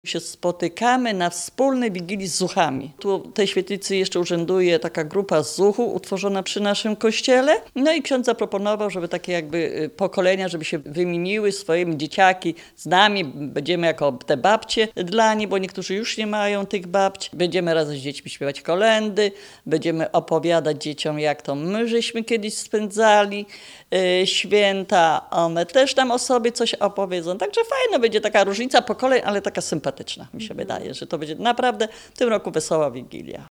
Się spotykamy na wspólnej wigilii z zuchami. Tu w tej świetlicy jeszcze urzęduje taka grupa zuchów utworzona przy naszym kościele. No i ksiądz zaproponował, żeby takie jakby pokolenia, żeby się wymieniły swoimi dzieciaki z nami. Będziemy jako te babcie dla nich, bo niektórzy już nie mają tych babci. Będziemy razem z dziećmi śpiewać kolędy, będziemy opowiadać dzieciom, jak to my żeśmy kiedyś spędzali święta. One też tam o sobie coś opowiedzą. Także fajno będzie taka różnica pokoleń, ale taka sympatyczna. Mi się wydaje, że to będzie naprawdę w tym roku wesoła Wigilia.